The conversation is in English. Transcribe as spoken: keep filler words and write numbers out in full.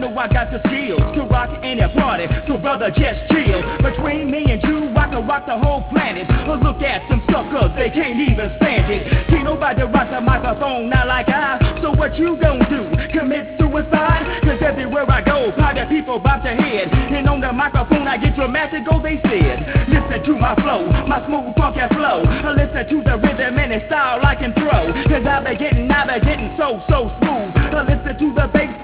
so I got the skills to rock any party. So brother, just chill. Between me and you, I can rock the whole planet. But look at them suckers, they can't even stand it. Can't nobody rock the microphone not like I. So what you gon' do? Commit suicide? Cause everywhere I go, party people bob their head. And on the microphone I get dramatic, oh they said. Listen to my flow, my smooth funky flow. Listen to the rhythm and the style I can throw. Cause I be getting, I be getting so, so smooth. Listen to the bass